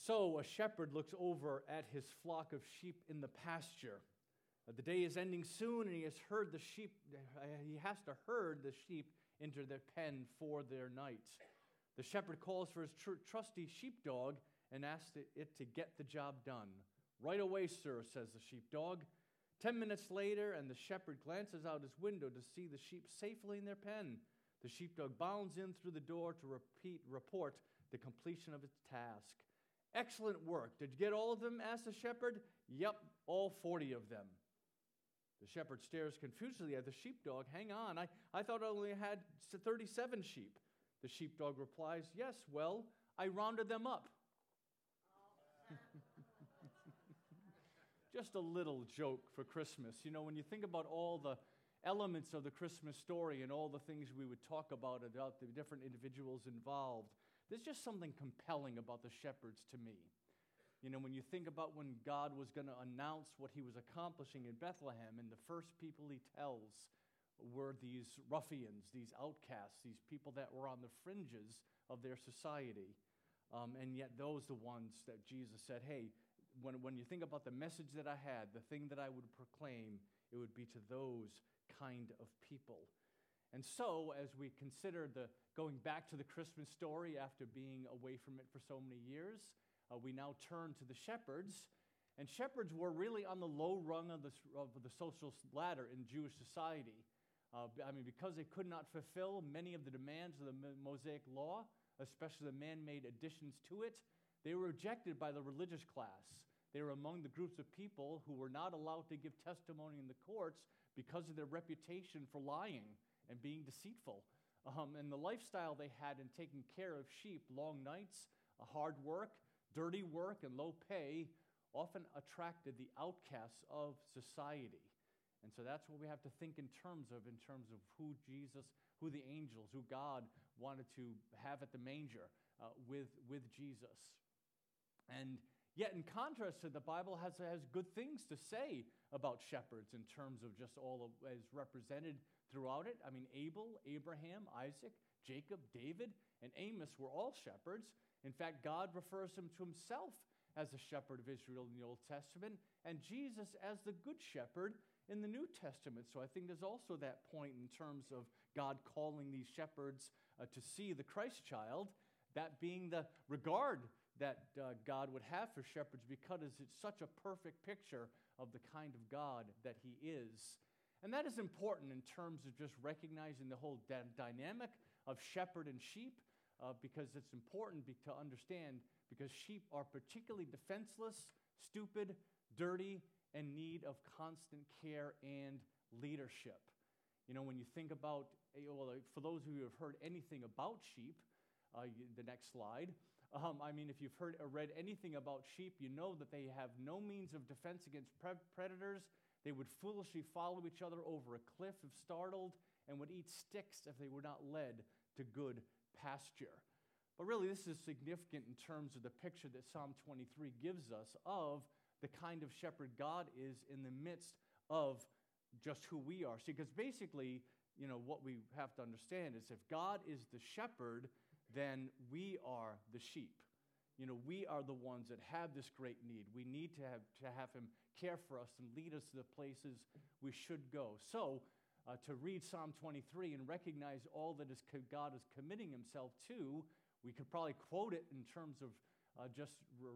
So a shepherd looks over at his flock of sheep in the pasture. The day is ending soon, and he has to herd the sheep into their pen for their night. The shepherd calls for his trusty sheepdog and asks it to get the job done. "Right away, sir," says the sheepdog. 10 minutes later, and the shepherd glances out his window to see the sheep safely in their pen. The sheepdog bounds in through the door to report the completion of its task. "Excellent work. Did you get all of them?" asks the shepherd. "Yep, all 40 of them." The shepherd stares confusedly at the sheepdog. "Hang on, I thought I only had 37 sheep. The sheepdog replies, "Yes, well, I rounded them up." Just a little joke for Christmas. You know, when you think about all the elements of the Christmas story and all the things we would talk about the different individuals involved, there's just something compelling about the shepherds to me. You know, when you think about when God was going to announce what he was accomplishing in Bethlehem, and the first people he tells were these ruffians, these outcasts, these people that were on the fringes of their society. And yet those are the ones that Jesus said, hey, when you think about the message that I had, the thing that I would proclaim, it would be to those kind of people. And so, as we consider going back to the Christmas story after being away from it for so many years, we now turn to the shepherds. And shepherds were really on the low rung of the social ladder in Jewish society. Because they could not fulfill many of the demands of the Mosaic law, especially the man-made additions to it, they were rejected by the religious class. They were among the groups of people who were not allowed to give testimony in the courts because of their reputation for lying and being deceitful. And the lifestyle they had in taking care of sheep, long nights, hard work, dirty work, and low pay, often attracted the outcasts of society. And so that's what we have to think in terms of who Jesus, who the angels, who God wanted to have at the manger with Jesus. And yet, in contrast to the Bible has good things to say about shepherds in terms of just all of as represented throughout it. I mean, Abel, Abraham, Isaac, Jacob, David, and Amos were all shepherds. In fact, God refers him to himself as the shepherd of Israel in the Old Testament, and Jesus as the good shepherd in the New Testament. So I think there's also that point in terms of God calling these shepherds to see the Christ child, that being the regard that God would have for shepherds, because it's such a perfect picture of the kind of God that he is. And that is important in terms of just recognizing the whole dynamic of shepherd and sheep, because it's important to understand, because sheep are particularly defenseless, stupid, dirty, and need of constant care and leadership. You know, when you think about, for those of you who have heard anything about sheep, the next slide, if you've heard or read anything about sheep, you know that they have no means of defense against predators. They would foolishly follow each other over a cliff if startled, and would eat sticks if they were not led to good pasture. But really, this is significant in terms of the picture that Psalm 23 gives us of the kind of shepherd God is in the midst of just who we are. See, because basically, what we have to understand is if God is the shepherd, then we are the sheep. We are the ones that have this great need. We need to have him care for us and lead us to the places we should go. So, to read Psalm 23 and recognize all that God is committing himself to, we could probably quote it in terms of just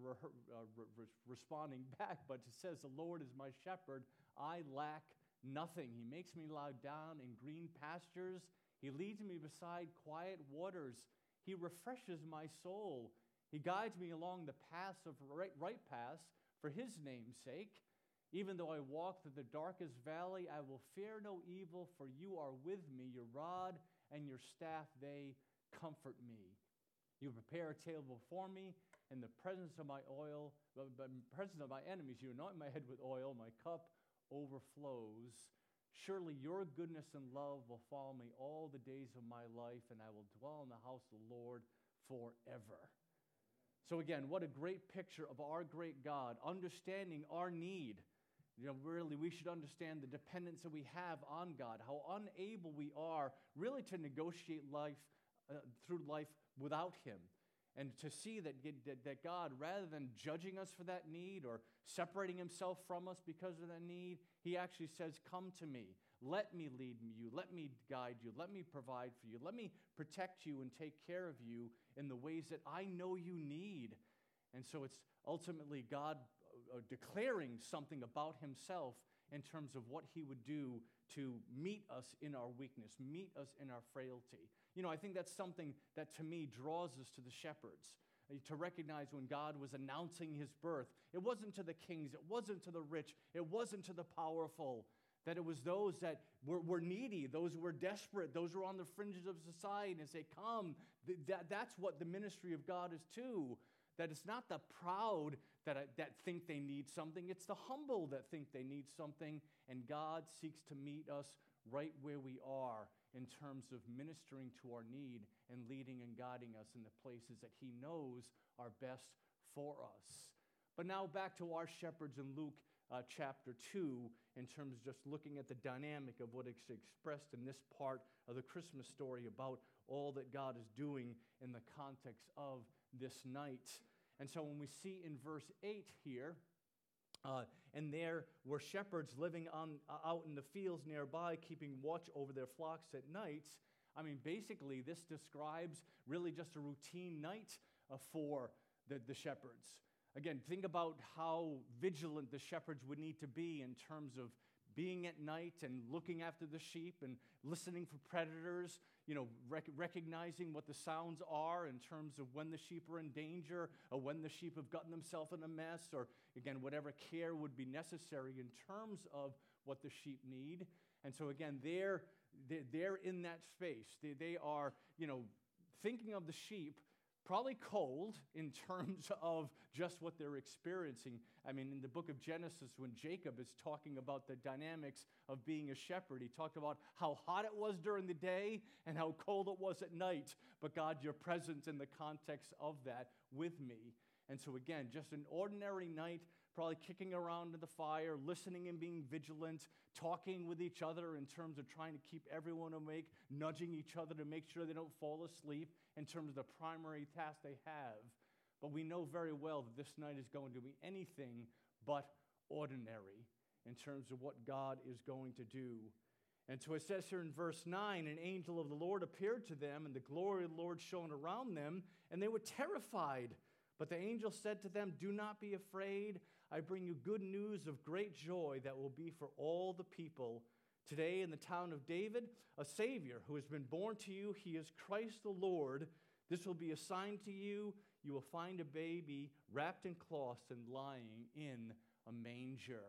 responding back, but it says, "The Lord is my shepherd, I lack nothing. He makes me lie down in green pastures. He leads me beside quiet waters. He refreshes my soul. He guides me along the paths of right paths for his name's sake. Even though I walk through the darkest valley, I will fear no evil, for you are with me. Your rod and your staff, they comfort me. You prepare a table before me in the presence of my enemies. You anoint my head with oil. My cup overflows. Surely your goodness and love will follow me all the days of my life, and I will dwell in the house of the Lord forever." So again, what a great picture of our great God, understanding our need. Really, we should understand the dependence that we have on God, how unable we are really to negotiate life through life without him. And to see that God, rather than judging us for that need or separating himself from us because of that need, he actually says, come to me. Let me lead you. Let me guide you. Let me provide for you. Let me protect you and take care of you in the ways that I know you need. And so it's ultimately God declaring something about himself in terms of what he would do to meet us in our weakness, meet us in our frailty. You know, I think that's something that to me draws us to the shepherds, to recognize when God was announcing his birth. It wasn't to the kings, it wasn't to the rich, it wasn't to the powerful, that it was those that were needy, those who were desperate, those who were on the fringes of society, and say, come. That's what the ministry of God is too. That it's not the proud that think they need something, it's the humble that think they need something, and God seeks to meet us right where we are in terms of ministering to our need and leading and guiding us in the places that he knows are best for us. But now back to our shepherds in Luke chapter 2, in terms of just looking at the dynamic of what is expressed in this part of the Christmas story about all that God is doing in the context of this night. And so when we see in verse 8 here, and there were shepherds living out in the fields nearby, keeping watch over their flocks at night. I mean, basically, this describes really just a routine night for the shepherds. Again, think about how vigilant the shepherds would need to be in terms of being at night and looking after the sheep and listening for predators, you know, recognizing what the sounds are in terms of when the sheep are in danger or when the sheep have gotten themselves in a mess, or again, whatever care would be necessary in terms of what the sheep need. And so again, they're in that space. They are, you know, thinking of the sheep, probably cold in terms of just what they're experiencing. I mean, in the book of Genesis, when Jacob is talking about the dynamics of being a shepherd, he talked about how hot it was during the day and how cold it was at night. But God, you're present in the context of that with me. And so again, just an ordinary night, probably kicking around in the fire, listening and being vigilant, talking with each other in terms of trying to keep everyone awake, nudging each other to make sure they don't fall asleep in terms of the primary task they have. But we know very well that this night is going to be anything but ordinary in terms of what God is going to do. And so it says here in verse 9, an angel of the Lord appeared to them, and the glory of the Lord shone around them, and they were terrified. But the angel said to them, do not be afraid. I bring you good news of great joy that will be for all the people. Today in the town of David, a Savior who has been born to you. He is Christ the Lord. This will be a sign to you. You will find a baby wrapped in cloths and lying in a manger.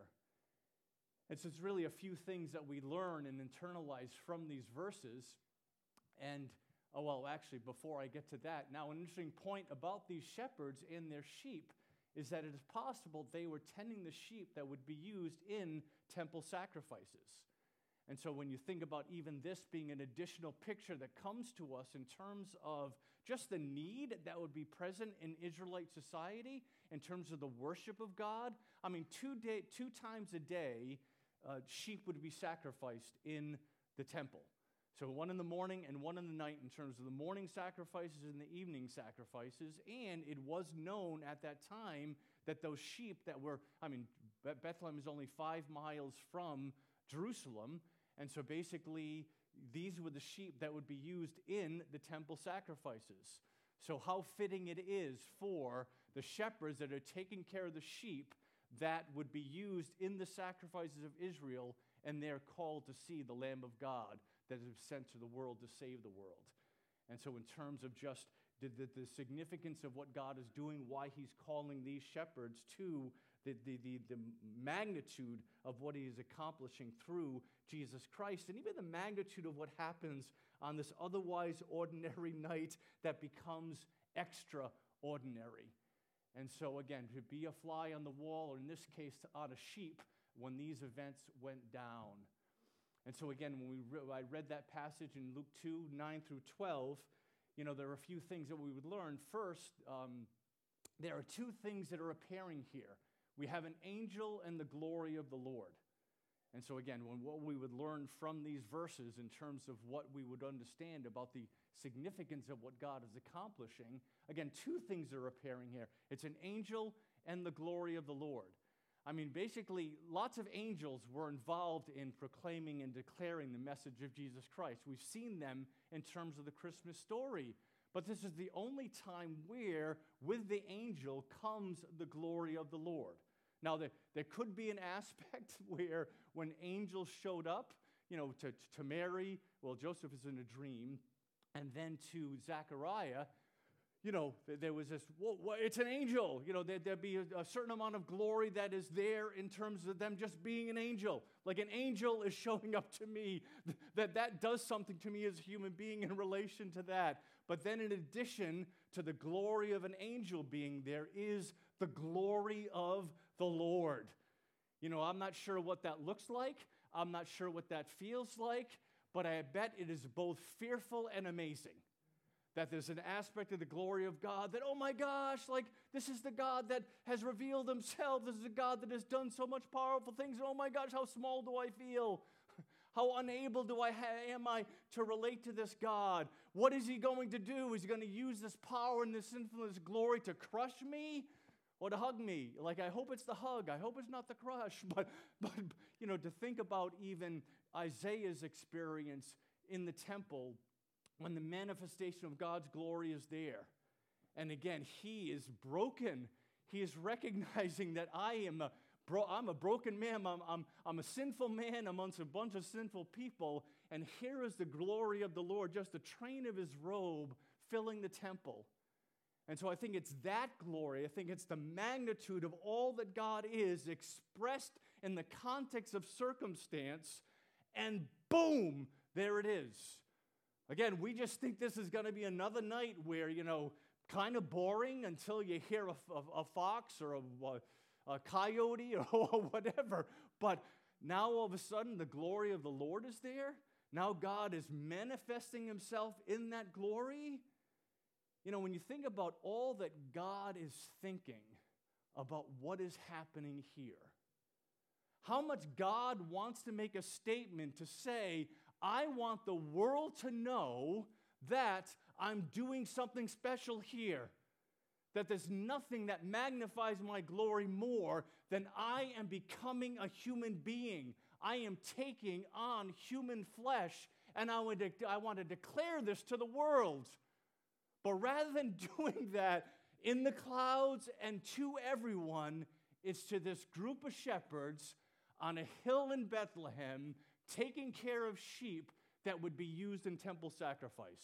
And so it's really a few things that we learn and internalize from these verses. And actually, before I get to that, now an interesting point about these shepherds and their sheep is that it is possible they were tending the sheep that would be used in temple sacrifices. And so when you think about even this being an additional picture that comes to us in terms of just the need that would be present in Israelite society in terms of the worship of God, I mean, 2 times a day, sheep would be sacrificed in the temple. So one in the morning and one in the night in terms of the morning sacrifices and the evening sacrifices. And it was known at that time that those sheep that were, Bethlehem is only 5 miles from Jerusalem. And so basically, these were the sheep that would be used in the temple sacrifices. So how fitting it is for the shepherds that are taking care of the sheep that would be used in the sacrifices of Israel, and they're called to see the Lamb of God that is sent to the world to save the world. And so in terms of just the significance of what God is doing, why he's calling these shepherds to the magnitude of what he is accomplishing through Jesus Christ, and even the magnitude of what happens on this otherwise ordinary night that becomes extraordinary. And so again, to be a fly on the wall, or in this case, on a sheep, when these events went down. And so again, when I read that passage in Luke 2, 9 through 12, there are a few things that we would learn. First, there are 2 things that are appearing here. We have an angel and the glory of the Lord. And so again, what we would learn from these verses in terms of what we would understand about the significance of what God is accomplishing, again, two things are appearing here. It's an angel and the glory of the Lord. I mean, basically, lots of angels were involved in proclaiming and declaring the message of Jesus Christ. We've seen them in terms of the Christmas story. But this is the only time where, with the angel, comes the glory of the Lord. Now, there could be an aspect where when angels showed up, to Mary, well, Joseph is in a dream, and then to Zechariah, there was this, it's an angel. There'd be a certain amount of glory that is there in terms of them just being an angel. Like an angel is showing up to me. That does something to me as a human being in relation to that. But then in addition to the glory of an angel being there is the glory of the Lord. I'm not sure what that looks like. I'm not sure what that feels like. But I bet it is both fearful and amazing. That there's an aspect of the glory of God that, oh my gosh, like this is the God that has revealed himself. This is the God that has done so much powerful things. Oh my gosh, how small do I feel? How unable am I to relate to this God? What is he going to do? Is he going to use this power and this influence, glory to crush me or to hug me? Like, I hope it's the hug. I hope it's not the crush. But to think about even Isaiah's experience in the temple when the manifestation of God's glory is there. And again, he is broken. He is recognizing that I'm a broken man. I'm a sinful man amongst a bunch of sinful people. And here is the glory of the Lord, just the train of his robe filling the temple. And so I think it's that glory. I think it's the magnitude of all that God is expressed in the context of circumstance. And boom, there it is. Again, we just think this is going to be another night where, kind of boring until you hear a fox or a coyote or whatever. But now all of a sudden the glory of the Lord is there. Now God is manifesting himself in that glory. When you think about all that God is thinking about what is happening here, how much God wants to make a statement to say, I want the world to know that I'm doing something special here. That there's nothing that magnifies my glory more than I am becoming a human being. I am taking on human flesh, and I want to declare this to the world. But rather than doing that in the clouds and to everyone, it's to this group of shepherds on a hill in Bethlehem taking care of sheep that would be used in temple sacrifice.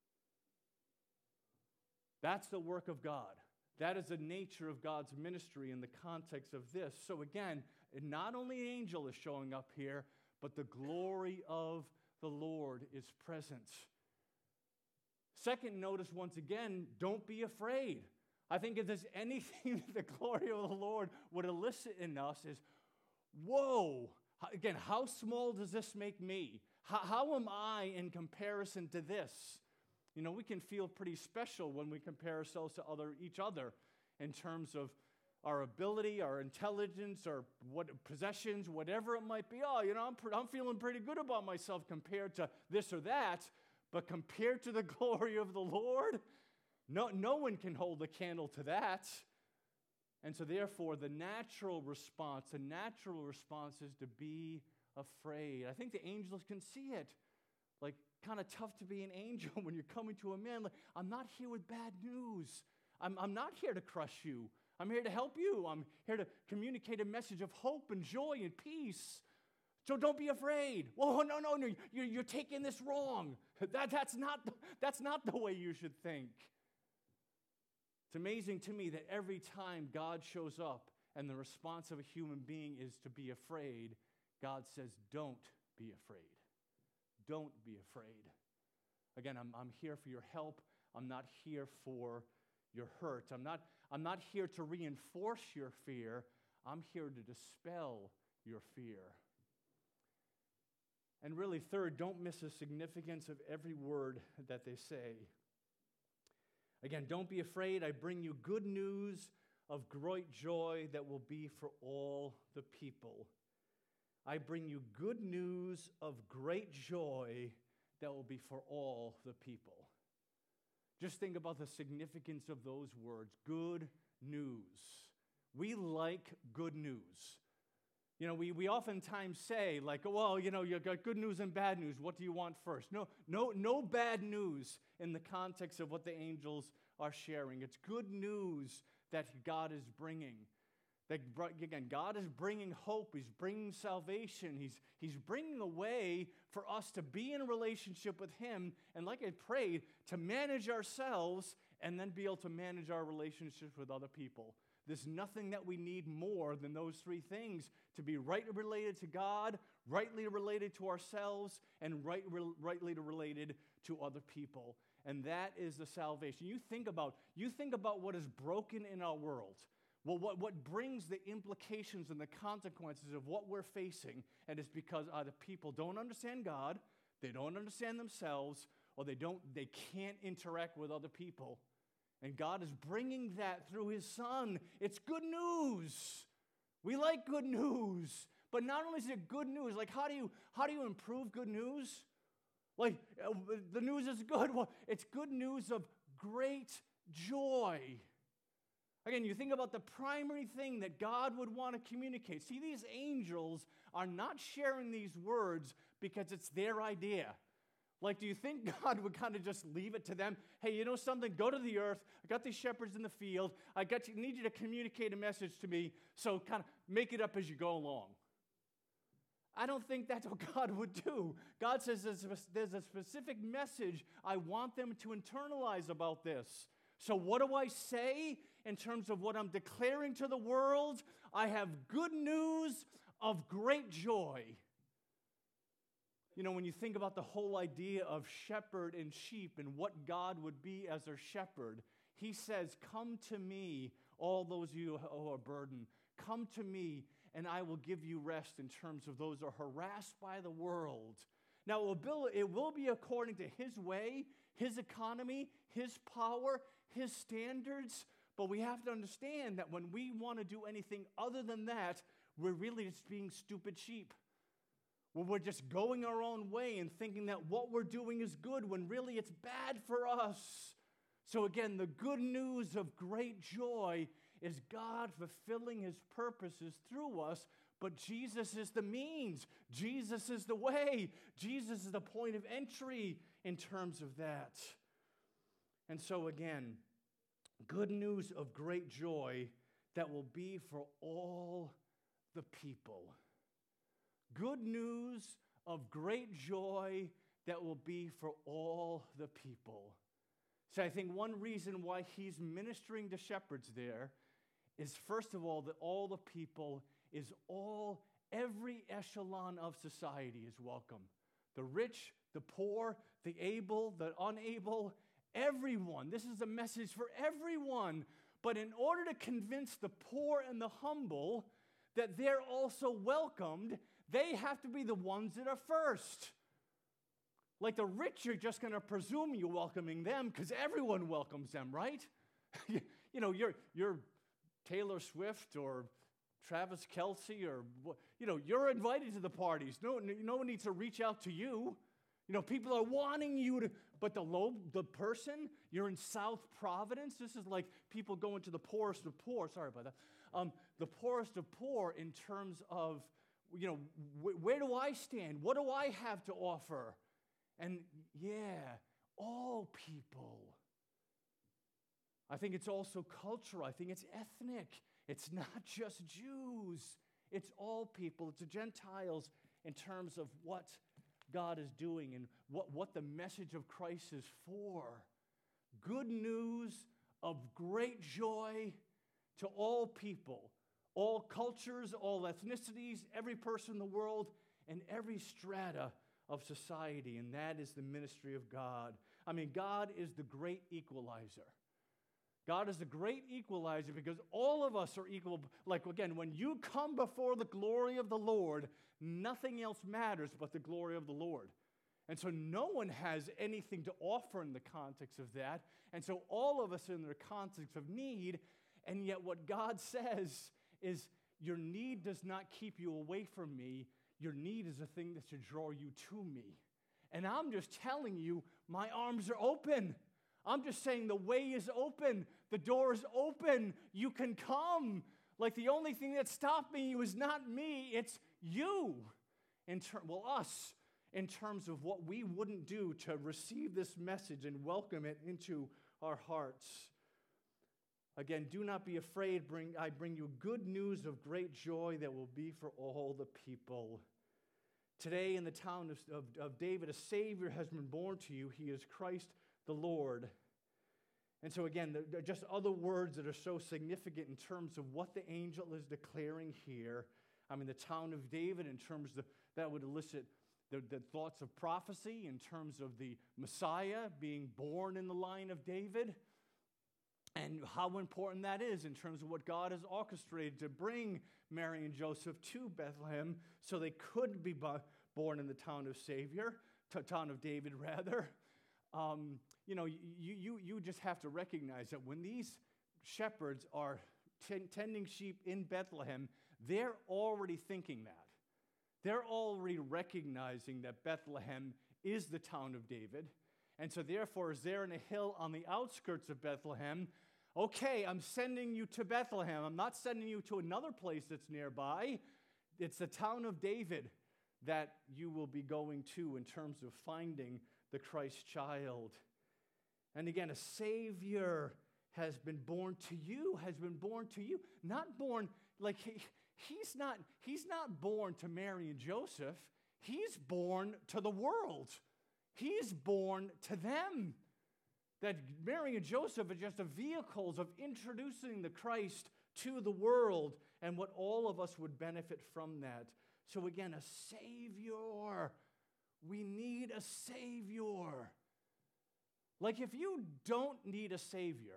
That's the work of God. That is the nature of God's ministry in the context of this. So again, not only an angel is showing up here, but the glory of the Lord is present. Second, notice once again, don't be afraid. I think if there's anything that the glory of the Lord would elicit in us is, whoa, again, how small does this make me? How am I in comparison to this? We can feel pretty special when we compare ourselves to each other in terms of our ability, our intelligence, our possessions, whatever it might be. Oh, I'm feeling pretty good about myself compared to this or that. But compared to the glory of the Lord, no one can hold a candle to that. And so therefore, the natural response is to be afraid. I think the angels can see it. Like, kind of tough to be an angel when you're coming to a man. Like, I'm not here with bad news. I'm not here to crush you. I'm here to help you. I'm here to communicate a message of hope and joy and peace. So don't be afraid. Well, no, you're taking this wrong. That's not the way you should think. It's amazing to me that every time God shows up and the response of a human being is to be afraid, God says, don't be afraid. Don't be afraid. Again, I'm here for your help. I'm not here for your hurt. I'm not here to reinforce your fear. I'm here to dispel your fear. And really, third, don't miss the significance of every word that they say. Again, don't be afraid. I bring you good news of great joy that will be for all the people. I bring you good news of great joy that will be for all the people. Just think about the significance of those words, good news. We like good news. You know, we oftentimes say, like, well, you know, you've got good news and bad news. What do you want first? No bad news in the context of what the angels are sharing. It's good news that God is bringing. That, again, God is bringing hope. He's bringing salvation. He's bringing a way for us to be in a relationship with Him, and like I prayed, to manage ourselves and then be able to manage our relationships with other people. There's nothing that we need more than those three things: to be rightly related to God, rightly related to ourselves, and rightly related to other people. And that is the salvation. You think about what is broken in our world. Well, what brings the implications and the consequences of what we're facing, and it's because either people don't understand God, they don't understand themselves, or they can't interact with other people. And God is bringing that through His Son. It's good news. We like good news. But not only is it good news, like how do you improve good news? Like the news is good. Well, it's good news of great joy. Again, you think about the primary thing that God would want to communicate. See, these angels are not sharing these words because it's their idea. Like, do you think God would kind of just leave it to them? Hey, you know something? Go to the earth. I got these shepherds in the field. Need you to communicate a message to me, so kind of make it up as you go along. I don't think that's what God would do. God says there's a specific message I want them to internalize about this. So what do I say in terms of what I'm declaring to the world? I have good news of great joy. You know, when you think about the whole idea of shepherd and sheep and what God would be as their shepherd, He says, come to me, all those of you who are burdened. Come to me, and I will give you rest in terms of those who are harassed by the world. Now, it will be according to His way, His economy, His power, His standards. But we have to understand that when we want to do anything other than that, we're really just being stupid sheep. Well, we're just going our own way and thinking that what we're doing is good when really it's bad for us. So again, the good news of great joy is God fulfilling His purposes through us, but Jesus is the means. Jesus is the way. Jesus is the point of entry in terms of that. And so again, good news of great joy that will be for all the people. Good news of great joy that will be for all the people. So I think one reason why He's ministering to shepherds there is, first of all, that all the people is every echelon of society is welcome. The rich, the poor, the able, the unable, everyone. This is a message for everyone. But in order to convince the poor and the humble that they're also welcomed, they have to be the ones that are first. Like the rich are just going to presume you're welcoming them because everyone welcomes them, right? You know, you're Taylor Swift or Travis Kelce or, you know, you're invited to the parties. No one needs to reach out to you. You know, people are wanting you to, but the person, you're in South Providence. This is like people going to the poorest of poor. Sorry about that. The poorest of poor in terms of, you know, where do I stand? What do I have to offer? And yeah, all people. I think it's also cultural. I think it's ethnic. It's not just Jews. It's all people. It's the Gentiles in terms of what God is doing and what the message of Christ is for. Good news of great joy to all people, all cultures, all ethnicities, every person in the world, and every strata of society, and that is the ministry of God. I mean, God is the great equalizer. God is the great equalizer because all of us are equal. Like, again, when you come before the glory of the Lord, nothing else matters but the glory of the Lord. And so no one has anything to offer in the context of that. And so all of us are in the context of need, and yet what God says is, your need does not keep you away from me. Your need is a thing that should draw you to me. And I'm just telling you, my arms are open. I'm just saying the way is open. The door is open. You can come. Like the only thing that stopped me was not me, it's you. Us, in terms of what we wouldn't do to receive this message and welcome it into our hearts. Again, do not be afraid. I bring you good news of great joy that will be for all the people. Today in the town of David, a Savior has been born to you. He is Christ the Lord. And so again, there are just other words that are so significant in terms of what the angel is declaring here. I mean, the town of David, in terms of that would elicit the thoughts of prophecy, in terms of the Messiah being born in the line of David, and how important that is in terms of what God has orchestrated to bring Mary and Joseph to Bethlehem so they could be born in the town of David, rather. You just have to recognize that when these shepherds are tending sheep in Bethlehem, they're already thinking that. They're already recognizing that Bethlehem is the town of David. And so therefore, as they're in a hill on the outskirts of Bethlehem, okay, I'm sending you to Bethlehem. I'm not sending you to another place that's nearby. It's the town of David that you will be going to in terms of finding the Christ child. And again, a Savior has been born to you, Not born, like he's not born to Mary and Joseph. He's born to the world. He's born to them. That Mary and Joseph are just the vehicles of introducing the Christ to the world and what all of us would benefit from that. So again, a Savior. We need a Savior. Like if you don't need a Savior,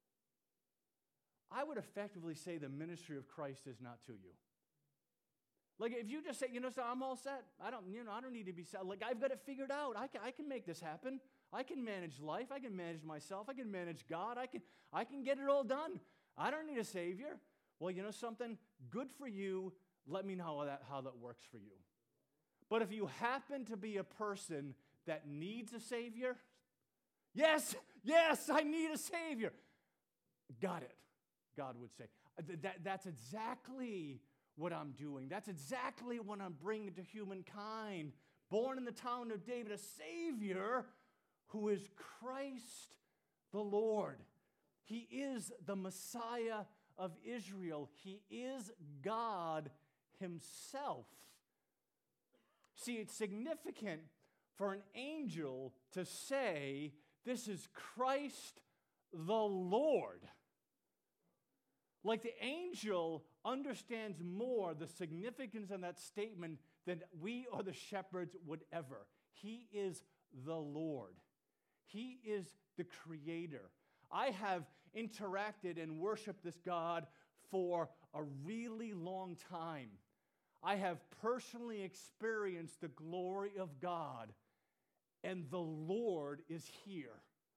I would effectively say the ministry of Christ is not to you. Like if you just say, so I'm all set. I don't need to be set. Like I've got it figured out. I can make this happen. I can manage life. I can manage myself. I can manage God. I can get it all done. I don't need a Savior. Well, you know something? Good for you. Let me know how that works for you. But if you happen to be a person that needs a Savior, yes, I need a Savior. Got it, God would say. That's exactly what I'm doing. That's exactly what I'm bringing to humankind. Born in the town of David, a Savior who is Christ the Lord. He is the Messiah of Israel. He is God himself. See, it's significant for an angel to say, this is Christ the Lord. Like the angel understands more the significance of that statement than we or the shepherds would ever. He is the Lord. He is the Creator. I have interacted and worshiped this God for a really long time. I have personally experienced the glory of God, and the Lord is here.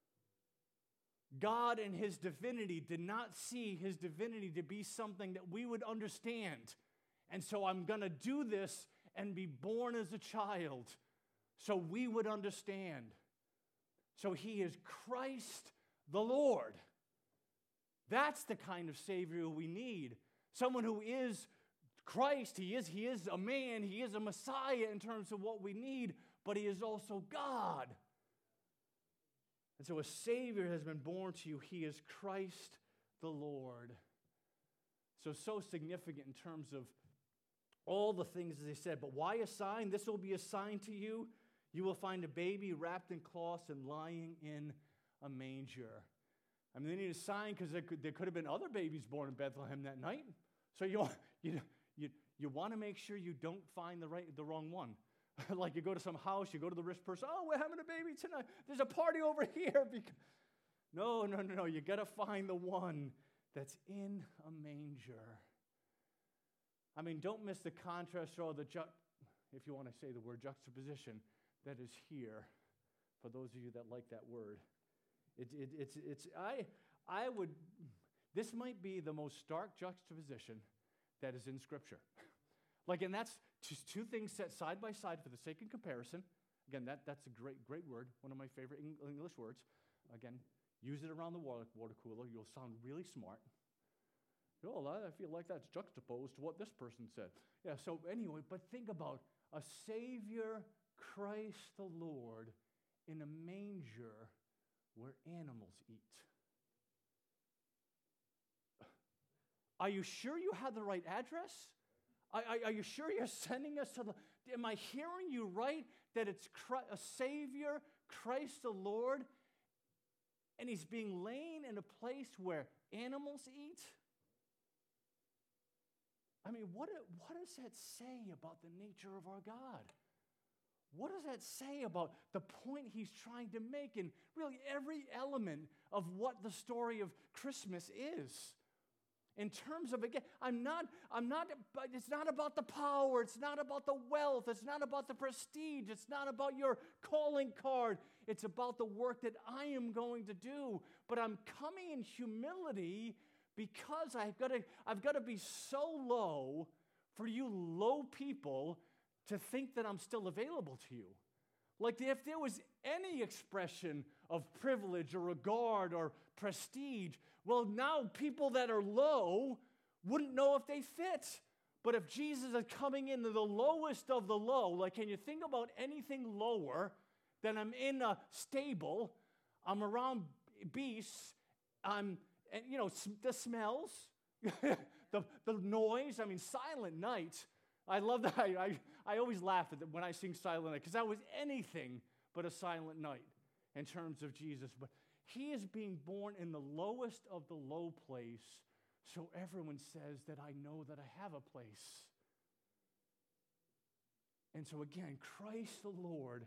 God in his divinity did not see his divinity to be something that we would understand. And so I'm going to do this and be born as a child so we would understand. So he is Christ the Lord. That's the kind of Savior we need. Someone who is Christ. He is a man. He is a Messiah in terms of what we need, but he is also God. And so a Savior has been born to you. He is Christ the Lord. So significant in terms of all the things they said. But why a sign? This will be a sign to you. You will find a baby wrapped in cloths and lying in a manger. I mean, they need a sign because there could have been other babies born in Bethlehem that night. So you want to make sure you don't find the wrong one. Like you go to some house, you go to the rich person, oh, we're having a baby tonight. There's a party over here. No. You got to find the one that's in a manger. I mean, don't miss the contrast or if you want to say the word juxtaposition, that is here. For those of you that like that word. This might be the most stark juxtaposition that is in Scripture. And that's just two things set side by side for the sake of comparison. Again, that's a great word, one of my favorite English words. Again, Use it around the water cooler. You'll sound really smart. Oh, I feel like that's juxtaposed to what this person said. Yeah, so anyway, but think about a Savior, Christ the Lord, in a manger where animals eat. Are you sure you have the right address? Are you sure you're sending us to the... Am I hearing you right that it's a Savior, Christ the Lord, and he's being laid in a place where animals eat? I mean, what does that say about the nature of our God? What does that say about the point he's trying to make in really every element of what the story of Christmas is? In terms of, again, it's not about the power, it's not about the wealth, it's not about the prestige, it's not about your calling card, it's about the work that I am going to do. But I'm coming in humility because I've got to be so low for you low people to think that I'm still available to you. Like if there was any expression of privilege or regard or prestige, well, now people that are low wouldn't know if they fit. But if Jesus is coming into the lowest of the low, like can you think about anything lower than I'm in a stable, I'm around beasts, and the smells, the noise, I mean, Silent Night. I love that. I always laugh at when I sing Silent Night because that was anything but a silent night in terms of Jesus. But he is being born in the lowest of the low place, so everyone says that I know that I have a place. And so again, Christ the Lord,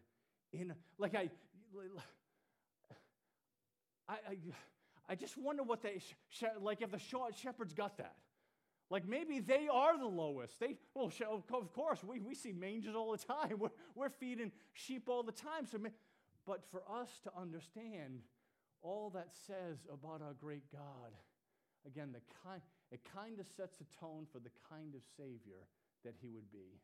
I just wonder what if the shepherds got that. Like maybe they are the lowest. Of course, we see mangers all the time. We're feeding sheep all the time. But for us to understand all that says about our great God, again, it kind of sets a tone for the kind of Savior that he would be.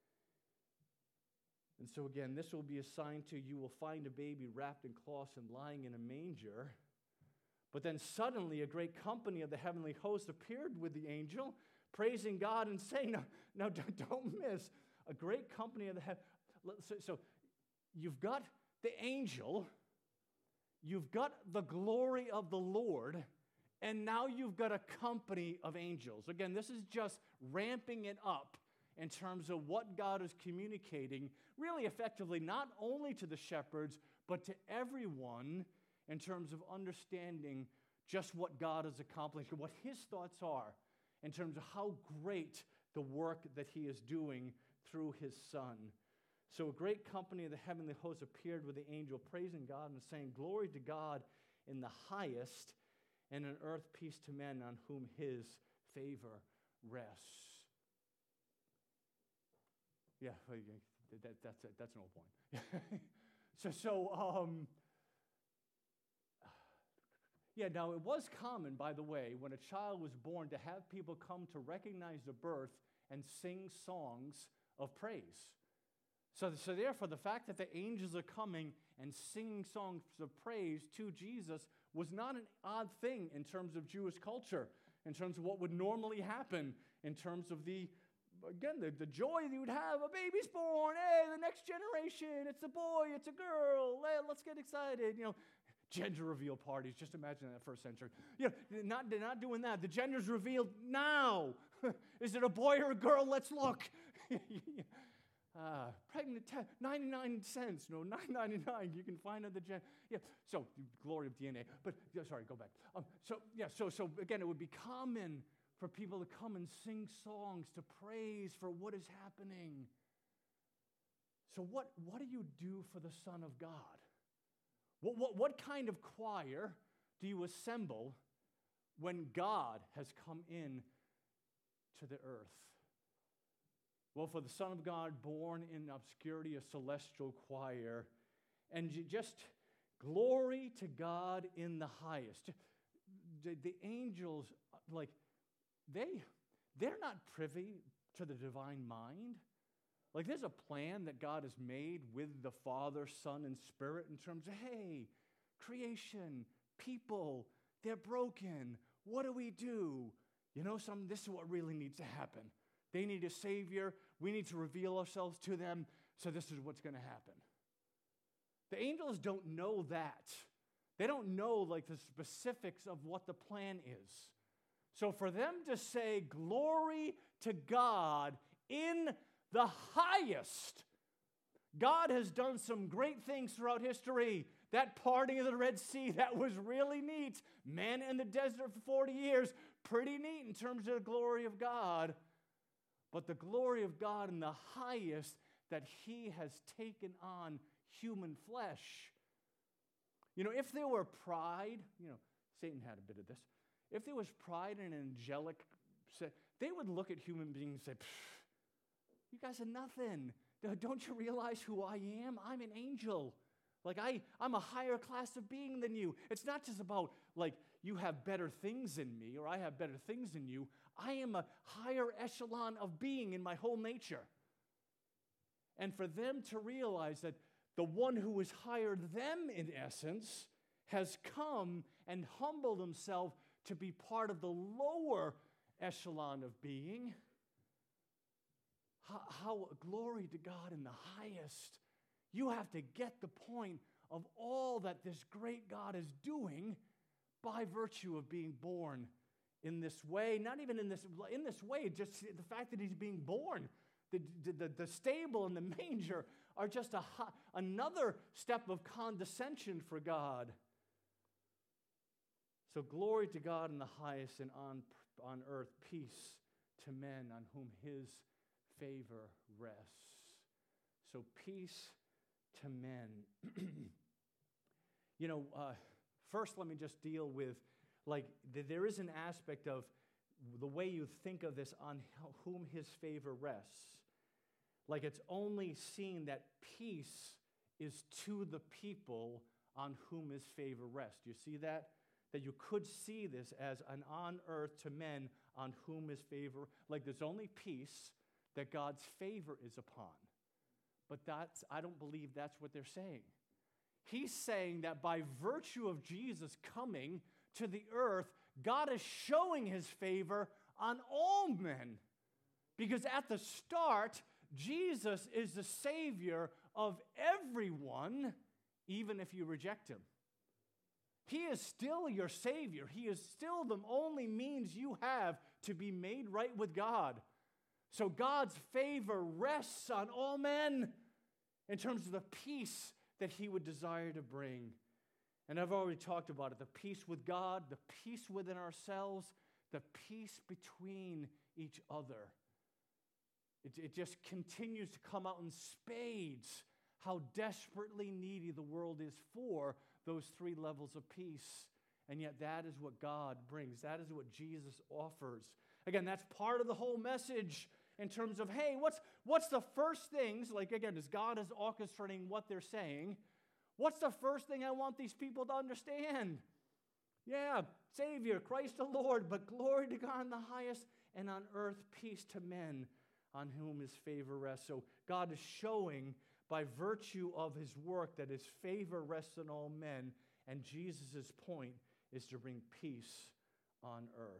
And so again, this will be a sign to you will find a baby wrapped in cloths and lying in a manger. But then suddenly a great company of the heavenly host appeared with the angel, praising God and saying, no, don't miss, a great company of the heaven. So you've got the angel, you've got the glory of the Lord, and now you've got a company of angels. Again, this is just ramping it up in terms of what God is communicating, really effectively, not only to the shepherds, but to everyone in terms of understanding just what God has accomplished and what his thoughts are in terms of how great the work that he is doing through his Son. So a great company of the heavenly hosts appeared with the angel, praising God and saying, "Glory to God in the highest, and on earth peace to men on whom his favor rests." Yeah, that's no point. Now it was common, by the way, when a child was born to have people come to recognize the birth and sing songs of praise. So therefore, the fact that the angels are coming and singing songs of praise to Jesus was not an odd thing in terms of Jewish culture, in terms of what would normally happen, in terms of the joy that you would have. A baby's born. Hey, the next generation. It's a boy. It's a girl. Hey, let's get excited. Gender reveal parties. Just imagine that first century. They're not doing that. The gender's revealed now. Is it a boy or a girl? Let's look. Pregnant 99 cents. No, $9.99. You can find out the gender. Yeah. So glory of DNA. But sorry, go back. So again, it would be common for people to come and sing songs to praise for what is happening. So what do you do for the Son of God? What kind of choir do you assemble when God has come in to the earth? Well, for the Son of God, born in obscurity, a celestial choir, and just glory to God in the highest. The angels, they're not privy to the divine mind. There's a plan that God has made with the Father, Son, and Spirit in terms of, hey, creation, people. They're broken. What do we do? You know something? This is what really needs to happen. They need a Savior. We need to reveal ourselves to them. So this is what's going to happen. The angels don't know that. They don't know like the specifics of what the plan is. So for them to say, glory to God in the highest. God has done some great things throughout history. That parting of the Red Sea, that was really neat. Man in the desert for 40 years, pretty neat in terms of the glory of God. But the glory of God in the highest, that he has taken on human flesh. You know, if there were pride, you know, Satan had a bit of this. If there was pride in an angelic, they would look at human beings and say, you guys are nothing. Don't you realize who I am? I'm an angel. Like, I'm a higher class of being than you. It's not just about, like, you have better things in me or I have better things in you. I am a higher echelon of being in my whole nature. And for them to realize that the one who has hired them, in essence, has come and humbled himself to be part of the lower echelon of being. How glory to God in the highest. You have to get the point of all that this great God is doing by virtue of being born in this way. Not even in this way, just the fact that he's being born. The stable and the manger are just another step of condescension for God. So glory to God in the highest, and on earth peace to men on whom his favor rests. So peace to men. You know, first let me just deal with, like, there is an aspect of the way you think of this, on whom his favor rests. Like, it's only seen that peace is to the people on whom his favor rests. You see that? That you could see this as an on earth to men on whom his favor, like there's only peace that God's favor is upon. But I don't believe that's what they're saying. He's saying that by virtue of Jesus coming to the earth, God is showing his favor on all men. Because at the start, Jesus is the Savior of everyone, even if you reject him. He is still your Savior. He is still the only means you have to be made right with God. So God's favor rests on all men in terms of the peace that he would desire to bring. And I've already talked about it, the peace with God, the peace within ourselves, the peace between each other. It just continues to come out in spades how desperately needy the world is for those three levels of peace. And yet that is what God brings. That is what Jesus offers. Again, that's part of the whole message in terms of, hey, what's the first things, like again, as God is orchestrating what they're saying, what's the first thing I want these people to understand? Yeah, Savior, Christ the Lord, but glory to God in the highest, and on earth peace to men on whom his favor rests. So God is showing by virtue of his work that his favor rests on all men, and Jesus' point is to bring peace on earth.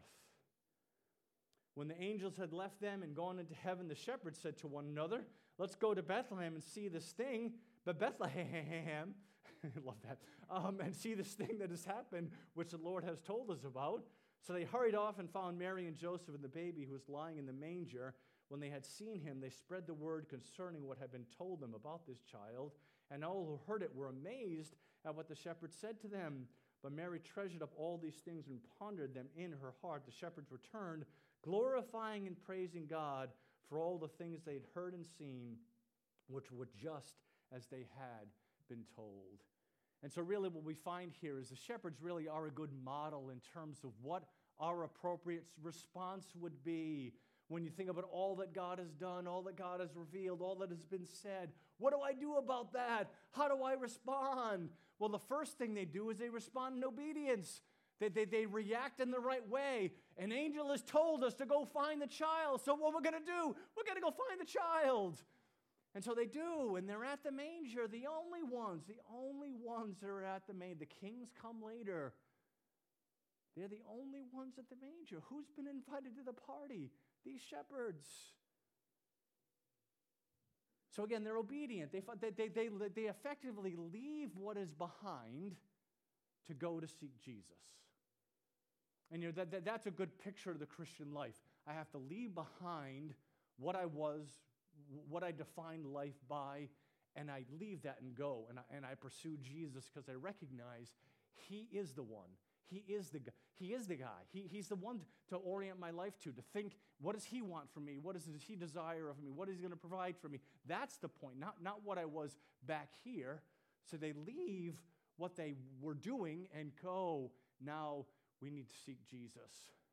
When the angels had left them and gone into heaven, the shepherds said to one another, let's go to Bethlehem and see this thing. But Bethlehem, I love that, and see this thing that has happened, which the Lord has told us about. So they hurried off and found Mary and Joseph and the baby who was lying in the manger. When they had seen him, they spread the word concerning what had been told them about this child. And all who heard it were amazed at what the shepherds said to them. But Mary treasured up all these things and pondered them in her heart. The shepherds returned, glorifying and praising God for all the things they'd heard and seen, which were just as they had been told. And so really what we find here is the shepherds really are a good model in terms of what our appropriate response would be when you think about all that God has done, all that God has revealed, all that has been said. What do I do about that? How do I respond? Well, the first thing they do is they respond in obedience. They react in the right way. An angel has told us to go find the child. So what we're going to do, we're going to go find the child. And so they do, and they're at the manger, the only ones that are at the manger. The kings come later. They're the only ones at the manger. Who's been invited to the party? These shepherds. So again, they're obedient. They effectively leave what is behind to go to seek Jesus. And that's a good picture of the Christian life. I have to leave behind what I was, what I defined life by, and I leave that and go. And I pursue Jesus because I recognize He is the one. He is the guy. He's the one to orient my life to think, what does He want from me? What does He desire of me? What is He going to provide for me? That's the point, not what I was back here. So they leave what they were doing and go, now we need to seek Jesus.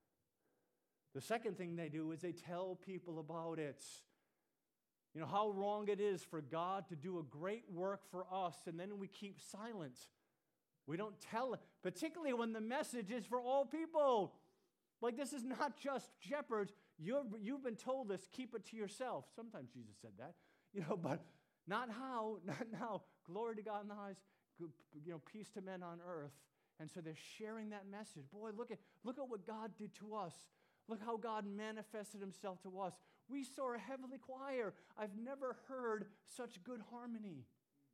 The second thing they do is they tell people about it. You know, how wrong it is for God to do a great work for us, and then we keep silent. We don't tell it, particularly when the message is for all people. Like, this is not just shepherds. You've been told this, keep it to yourself. Sometimes Jesus said that, but not now. Glory to God in the highest, peace to men on earth. And so they're sharing that message. Boy, look at what God did to us. Look how God manifested Himself to us. We saw a heavenly choir. I've never heard such good harmony.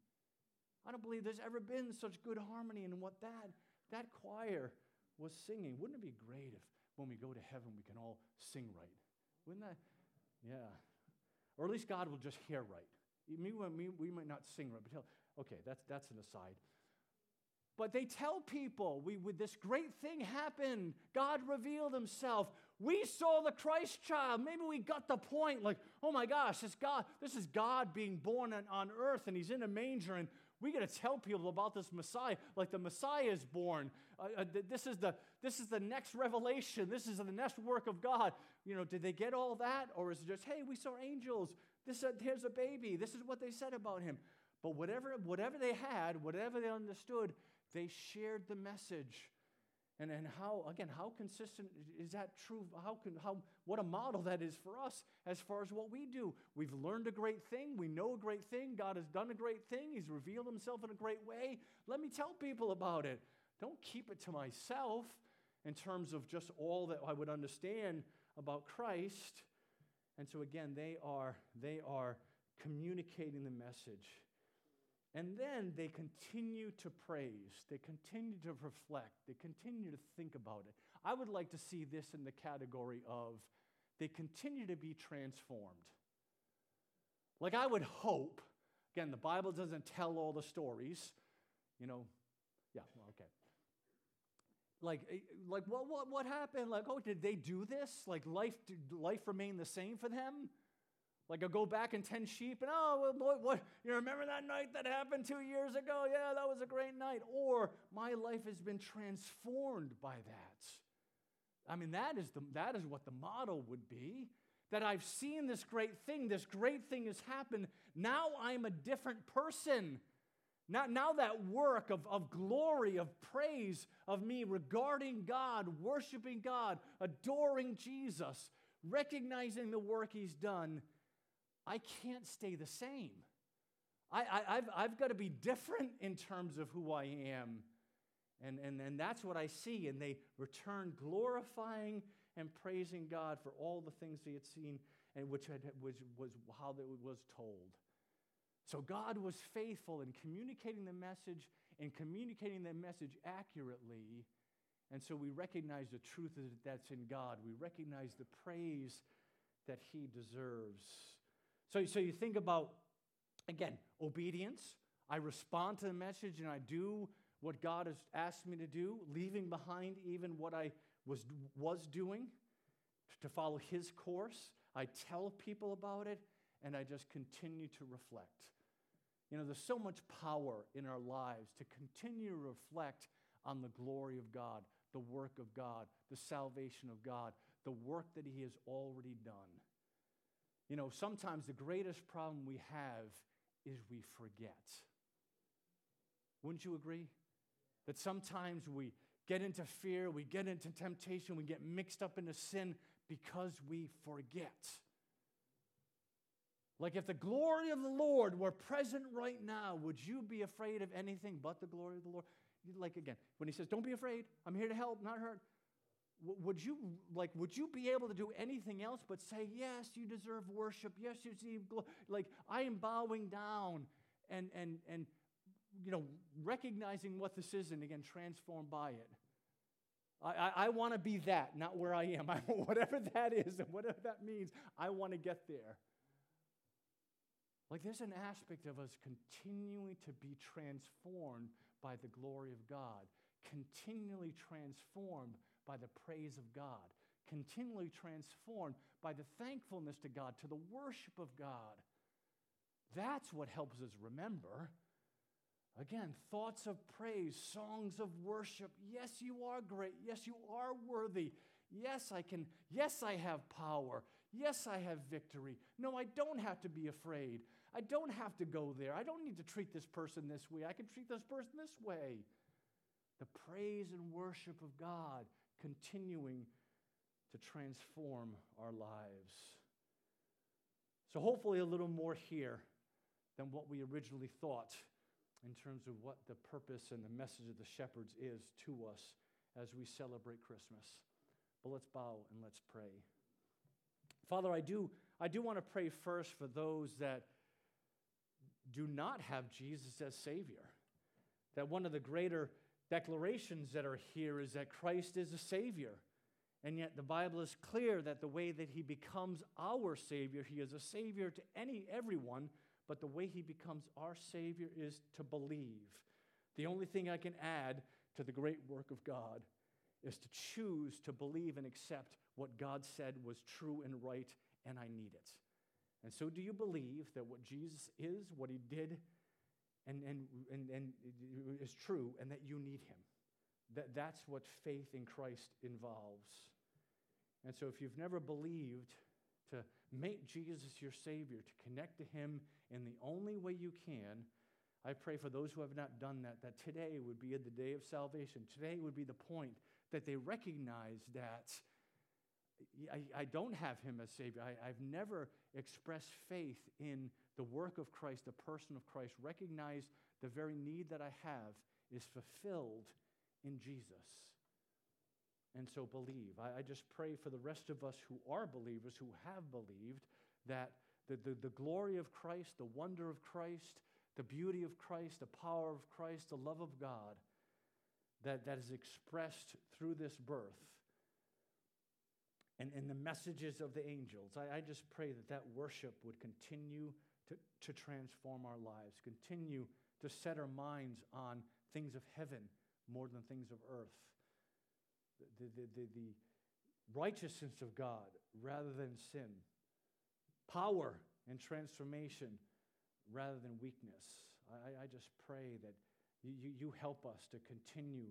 I don't believe there's ever been such good harmony in what that choir was singing. Wouldn't it be great if when we go to heaven we can all sing right? Wouldn't that? Yeah. Or at least God will just hear right. We might not sing right, but okay, that's an aside. But they tell people, this great thing happened. God revealed Himself. We saw the Christ child. Maybe we got the point, like, oh my gosh, this is God being born on earth, and He's in a manger, and we got to tell people about this Messiah, like the Messiah is born. This is the next revelation. This is the next work of God. Did they get all that, or is it just, hey, we saw angels. Here's a baby. This is what they said about Him. But whatever they had, whatever they understood, they shared the message. And how consistent is that true? What a model that is for us as far as what we do. We've learned a great thing. We know a great thing. God has done a great thing. He's revealed Himself in a great way. Let me tell people about it. Don't keep it to myself in terms of just all that I would understand about Christ. And so again, they are communicating the message. And then they continue to praise. They continue to reflect. They continue to think about it. I would like to see this in the category of they continue to be transformed. Like, I would hope, again, the Bible doesn't tell all the stories, yeah, well, okay. Like what happened? Like, oh, did they do this? Like, life remained the same for them? Like, I'll go back and tend sheep, and what? You remember that night that happened 2 years ago? Yeah, that was a great night. Or my life has been transformed by that. I mean, that is what the model would be. That I've seen this great thing has happened. Now I'm a different person. Now that work of glory, of praise, of me regarding God, worshiping God, adoring Jesus, recognizing the work He's done, I can't stay the same. I've got to be different in terms of who I am. And that's what I see. And they return glorifying and praising God for all the things they had seen and which was how it was told. So God was faithful in communicating the message and communicating the message accurately. And so we recognize the truth that's in God. We recognize the praise that He deserves. So you think about, again, obedience. I respond to the message and I do what God has asked me to do, leaving behind even what I was doing to follow His course. I tell people about it, and I just continue to reflect. There's so much power in our lives to continue to reflect on the glory of God, the work of God, the salvation of God, the work that He has already done. Sometimes the greatest problem we have is we forget. Wouldn't you agree? That sometimes we get into fear, we get into temptation, we get mixed up into sin because we forget. Like, if the glory of the Lord were present right now, would you be afraid of anything but the glory of the Lord? Like, again, when He says, don't be afraid, I'm here to help, not hurt. would you be able to do anything else but say, yes, you deserve worship. Yes, you deserve glory. Like, I am bowing down and recognizing what this is and again, transformed by it. I want to be that, not where I am. Whatever that is and whatever that means, I want to get there. Like, there's an aspect of us continuing to be transformed by the glory of God, continually transformed by the praise of God, continually transformed by the thankfulness to God, to the worship of God. That's what helps us remember. Again, thoughts of praise, songs of worship. Yes, you are great. Yes, you are worthy. Yes, I can. Yes, I have power. Yes, I have victory. No, I don't have to be afraid. I don't have to go there. I don't need to treat this person this way. I can treat this person this way. The praise and worship of God continuing to transform our lives. So hopefully a little more here than what we originally thought in terms of what the purpose and the message of the shepherds is to us as we celebrate Christmas. But let's bow and let's pray. Father, I do want to pray first for those that do not have Jesus as Savior. That one of the greater declarations that are here is that Christ is a Savior. And yet the Bible is clear that the way that he becomes our Savior, he is a Savior to everyone, but the way he becomes our Savior is to believe. The only thing I can add to the great work of God is to choose to believe and accept what God said was true and right, and I need it. And so do you believe that what Jesus is, what he did, and is true, and that you need him? That's what faith in Christ involves. And so if you've never believed to make Jesus your Savior, to connect to him in the only way you can, I pray for those who have not done that, that today would be the day of salvation. Today would be the point that they recognize that I don't have him as Savior. I've never expressed faith in the work of Christ, the person of Christ. Recognize the very need that I have is fulfilled in Jesus. And so believe. I just pray for the rest of us who are believers, who have believed, that the glory of Christ, the wonder of Christ, the beauty of Christ, the power of Christ, the love of God, that is expressed through this birth and the messages of the angels. I just pray that worship would continue to transform our lives, continue to set our minds on things of heaven more than things of earth. The righteousness of God rather than sin, power and transformation rather than weakness. I just pray that you help us to continue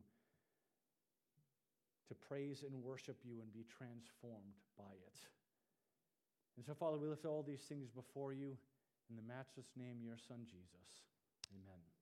to praise and worship you and be transformed by it. And so, Father, we lift all these things before you in the matchless name of your Son, Jesus. Amen.